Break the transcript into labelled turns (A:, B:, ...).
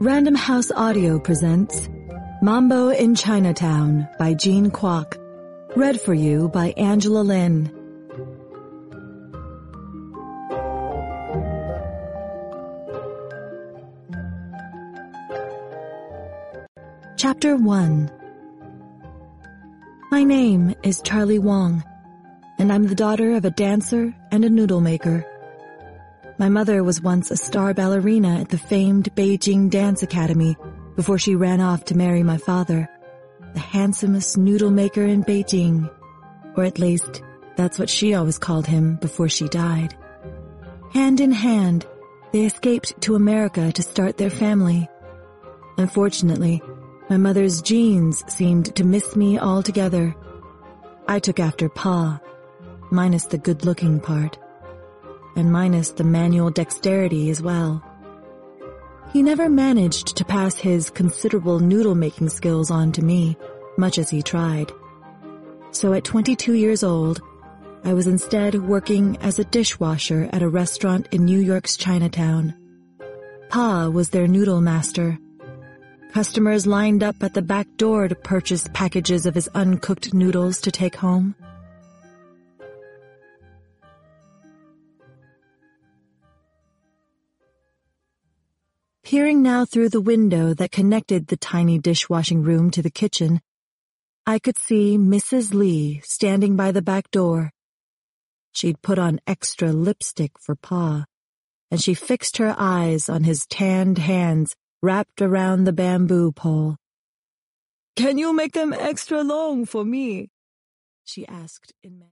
A: Random House Audio presents Mambo in Chinatown by Jean Kwok. Read for you by Angela Lin. Chapter 1. My name is Charlie Wong, and I'm the daughter of a dancer and a noodle maker. My mother was once a star ballerina at the famed Beijing Dance Academy before she ran off to marry my father, the handsomest noodle maker in Beijing, or at least that's what she always called him before she died. Hand in hand, they escaped to America to start their family. Unfortunately, my mother's genes seemed to miss me altogether. I took after Pa, minus the good-looking part, and minus the manual dexterity as well. He never managed to pass his considerable noodle-making skills on to me, much as he tried. So at 22 years old, I was instead working as a dishwasher at a restaurant in New York's Chinatown. Pa was their noodle master. Customers lined up at the back door to purchase packages of his uncooked noodles to take home. Peering now through the window that connected the tiny dishwashing room to the kitchen, I could see Mrs. Lee standing by the back door. She'd put on extra lipstick for Pa, and she fixed her eyes on his tanned hands wrapped around the bamboo pole. "Can you make them extra long for me?" she asked in